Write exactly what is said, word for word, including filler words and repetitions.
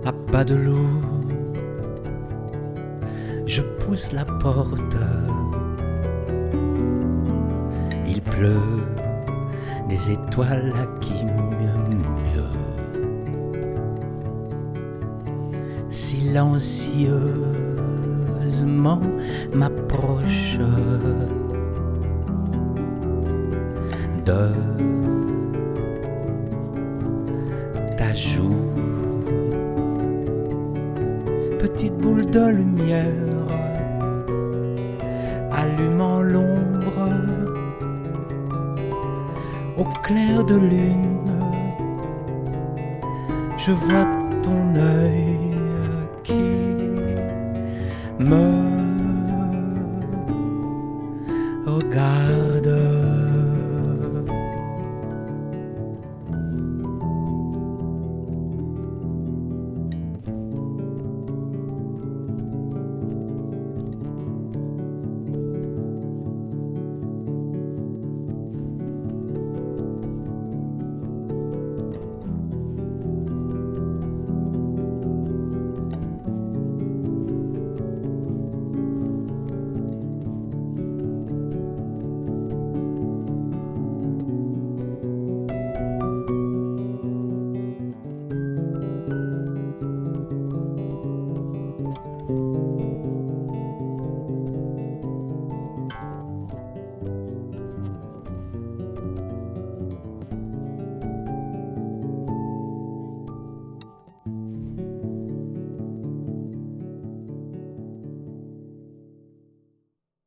à pas de loup, je pousse la porte. Il pleut des étoiles qui murmurent silencieusement m'approche de ta joue. Petite boule de lumière allumant l'ombre au clair de lune, je vois ton œil qui me